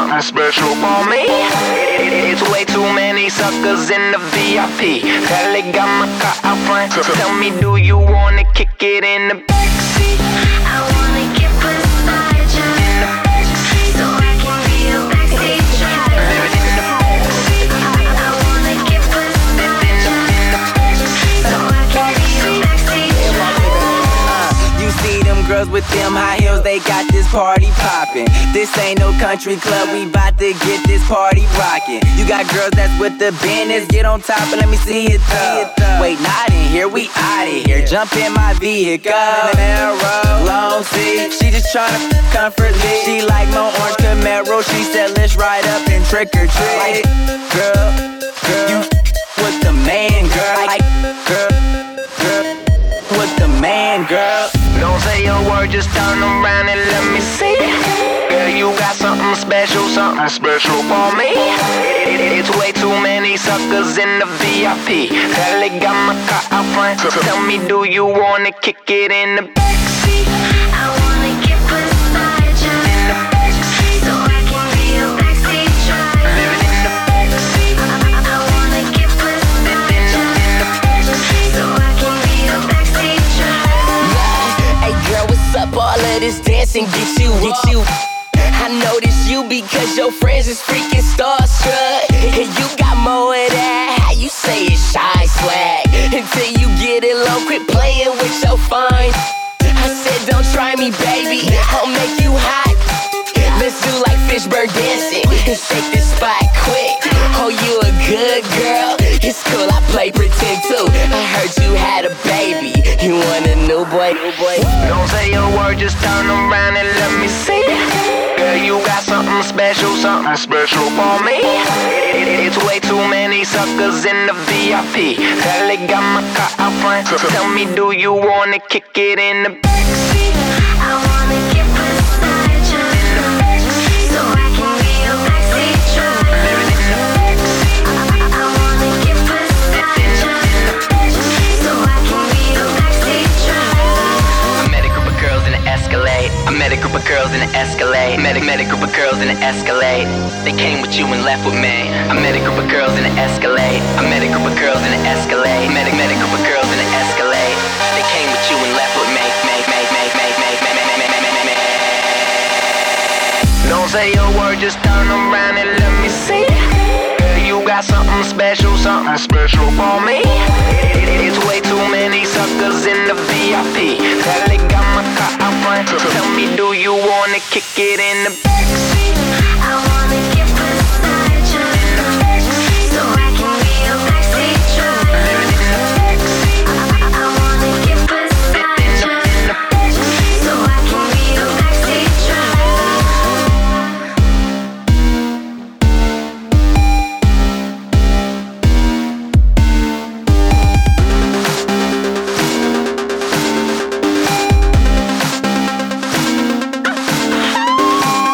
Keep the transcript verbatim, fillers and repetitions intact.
something special for me. It's way too many suckers in the V I P. Hell, got my car out front. Tell me, do you wanna kick it in the backseat? I wanna get beside you In the backseat. so I can be your backseat driver. Live it in the backseat. I wanna get beside In the, you in the backseat. so I can be your backseat driver. You see them girls with them high heels, they got this party poppin'. This ain't no country club, we bout to get this party rockin'. You got girls that's with the business, get on top and let me see it up. Wait, not in here, we outta here. Jump in my vehicle, narrow, long seat. She just tryna comfortably. She like my orange Camaro. She said let's ride up and trick or treat. Girl, girl, you with the man, girl. Like, girl, girl, with the man, girl. Don't say a word, just turn around and let me see. Girl, you got something special, something special for me. It's way too many suckers in the V I P. Hell, got my car out front. Tell me, do you wanna kick it in the backseat? I wanna get beside you In the backseat. so I can be your backseat driver. Live it in the backseat. I wanna get beside In the, you in the backseat. so I can be your backseat driver. Hey girl, what's up? All of this dancing get you, get you. I notice you because your friends is freaking starstruck. And you got more of that, how you say it, shy swag. Until you get it low, quit playing with your fine. I said don't try me, baby, I'll make you hot. Let's do like Fishburne dancing and shake this spot quick. Oh, you a good girl, it's cool, I play pretend too. I heard you had a baby, you want a new boy, new boy. Don't say a word, just turn around and let me see. Girl, you got something special, something special for me. It's way too many suckers in the V I P. Hell, got my car out front. Tell me, do you wanna kick it in the backseat? I wanna get beside you In the backseat. so I can be your backseat driver. Live it in the backseat. I wanna get beside In the, you in the backseat. so I can be your backseat driver. I met a group of girls in an Escalade. I met a group of girls in an Escalade. Met a, met a group of girls in an Escalade. They came with you and left with me. I met a group of girls in an Escalade. I met a group of girls in an Escalade. Met a, met a group of girls in an Escalade. They came with you and left with me. Make, make, make, make, make, make, make, make, make, make, make. Don't say a word, just turn around and let me see. Girl, you got something special, something special for me. It's way too many suckers in the V I P. Hell, got my car out front. Tell me, do you wanna kick it in the backseat?